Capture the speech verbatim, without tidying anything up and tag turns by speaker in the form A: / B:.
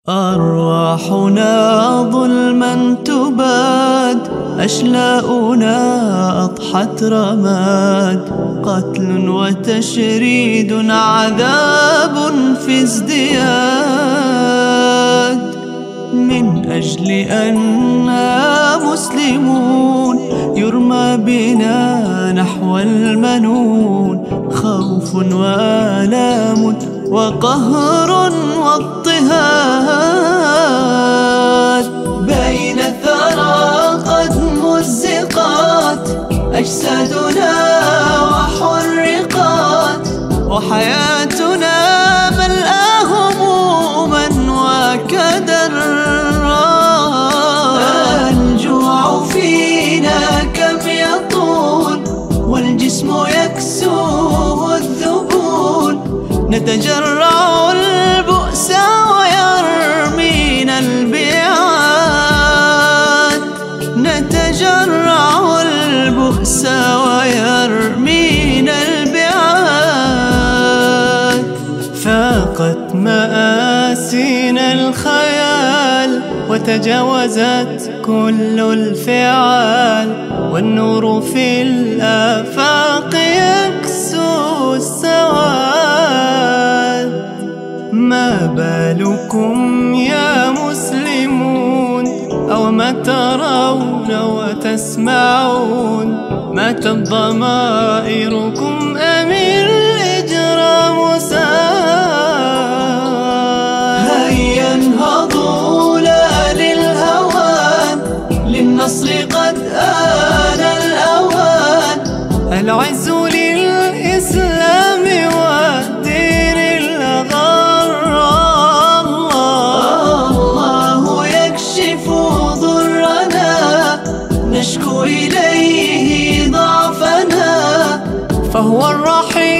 A: أرواحنا ظلما تباد، أشلاؤنا أضحت رماد، قتل وتشريد عذاب في ازدياد. من أجل أننا مسلمون يرمى بنا نحو المنون، خوف وآلام وقهر واضطهاد. بين الثرى قد مزقات أجسادنا وحرقات، وحياتنا ملأى هموما وكدرات. الجوع فينا كم يطول والجسم يكسوه الذبول، نتجرع البؤس ويرمينا البعاد، نتجرع البؤس ويرمينا البعاد. فاقت مآسينا الخيال وتجاوزت كل الفعال، والنور في الآفاق يكسو السواد. ما بالكم يا مسلمون، أو ما ترون وتسمعون؟ ماتت ضمائركم أم الإجرام ساد؟ هيا انهضوا لا للهوان، للنصر قد آن الأوان. العز للإسلام والدين الغر، الله يكشف ضرنا، نشكو إليه ضعفنا، فهو الرحيم